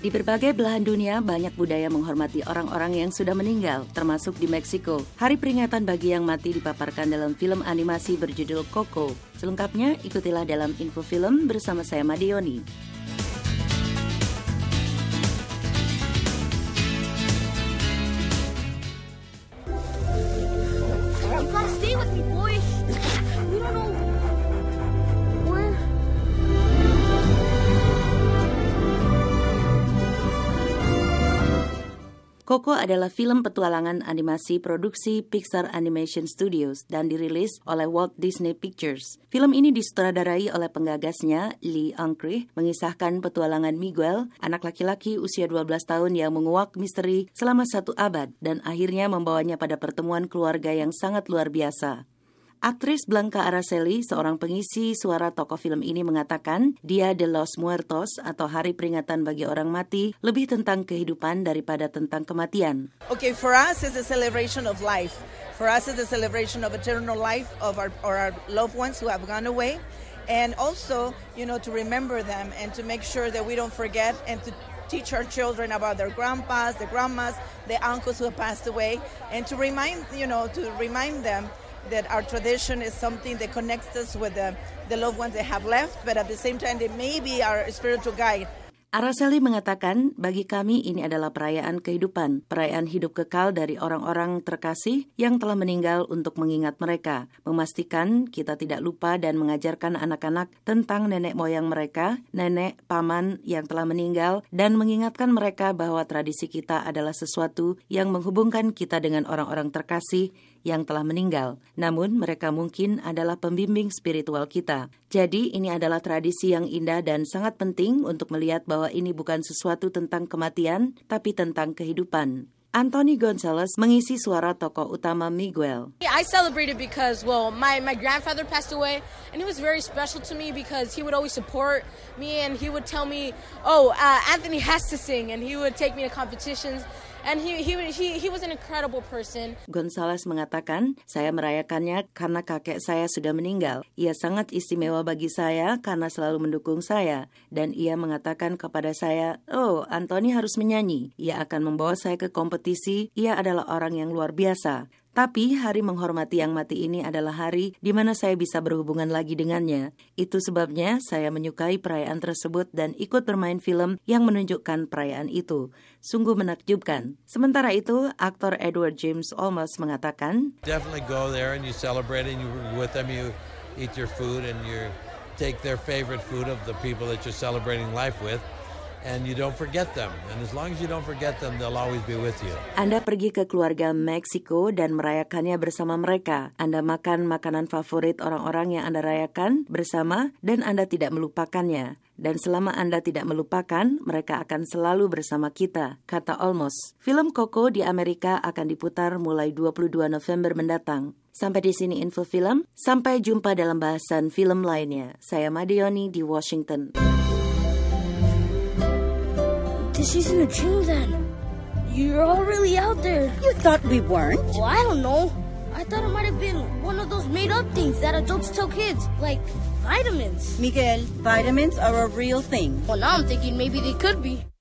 Di berbagai belahan dunia, banyak budaya menghormati orang-orang yang sudah meninggal, termasuk di Meksiko. Hari peringatan bagi yang mati dipaparkan dalam film animasi berjudul Coco. Selengkapnya, ikutilah dalam info film bersama saya Madioni. You gotta stay with me, boy. We don't know where. Coco adalah film petualangan animasi produksi Pixar Animation Studios dan dirilis oleh Walt Disney Pictures. Film ini disutradarai oleh penggagasnya, Lee Unkrich, mengisahkan petualangan Miguel, anak laki-laki usia 12 tahun yang menguak misteri selama 1 abad dan akhirnya membawanya pada pertemuan keluarga yang sangat luar biasa. Aktris Blanca Araceli, seorang pengisi suara tokoh film ini mengatakan, Dia de los Muertos atau Hari Peringatan bagi Orang Mati lebih tentang kehidupan daripada tentang kematian. Okay, for us it's a celebration of life. For us it's a celebration of eternal life of our loved ones who have gone away, and also, to remember them and to make sure that we don't forget and to teach our children about their grandpas, their grandmas, their uncles who have passed away, and to remind them that our tradition is something that connects us with the loved ones they have left, but at the same time they may be our spiritual guide. Araceli mengatakan, bagi kami ini adalah perayaan kehidupan, perayaan hidup kekal dari orang-orang terkasih yang telah meninggal untuk mengingat mereka, memastikan kita tidak lupa dan mengajarkan anak-anak tentang nenek moyang mereka, nenek, paman yang telah meninggal, dan mengingatkan mereka bahwa tradisi kita adalah sesuatu yang menghubungkan kita dengan orang-orang terkasih yang telah meninggal. Namun mereka mungkin adalah pembimbing spiritual kita. Jadi ini adalah tradisi yang indah dan sangat penting untuk melihat bahwa ini bukan sesuatu tentang kematian, tapi tentang kehidupan. Anthony Gonzalez mengisi suara tokoh utama Miguel. I celebrated because, my grandfather passed away, and it was very special to me because he would always support me, and he would tell me, Anthony has to sing, and he would take me to competitions. And he was an incredible person. Gonzalez mengatakan, saya merayakannya karena kakek saya sudah meninggal. Ia sangat istimewa bagi saya karena selalu mendukung saya. Dan ia mengatakan kepada saya, Anthony harus menyanyi. Ia akan membawa saya ke kompetisi. Ia adalah orang yang luar biasa. Tapi hari menghormati yang mati ini adalah hari di mana saya bisa berhubungan lagi dengannya. Itu sebabnya saya menyukai perayaan tersebut dan ikut bermain film yang menunjukkan perayaan itu. Sungguh menakjubkan. Sementara itu, aktor Edward James Olmos mengatakan, Definitely go there and you celebrate and you with them, you eat your food and you take their favorite food of the people that you're celebrating life with. And you don't forget them. And as long as you don't forget them, they'll always be with you. Anda pergi ke keluarga Meksiko dan merayakannya bersama mereka. Anda makan makanan favorit orang-orang yang Anda rayakan bersama dan Anda tidak melupakannya. Dan selama Anda tidak melupakan, mereka akan selalu bersama kita, kata Olmos. Film Coco di Amerika akan diputar mulai 22 November mendatang. Sampai di sini info film. Sampai jumpa dalam bahasan film lainnya. Saya Madioni di Washington. This isn't a dream then. You're all really out there. You thought we weren't? Well, I don't know. I thought it might have been one of those made-up things that adults tell kids, like vitamins. Miguel, vitamins are a real thing. Well, now I'm thinking maybe they could be.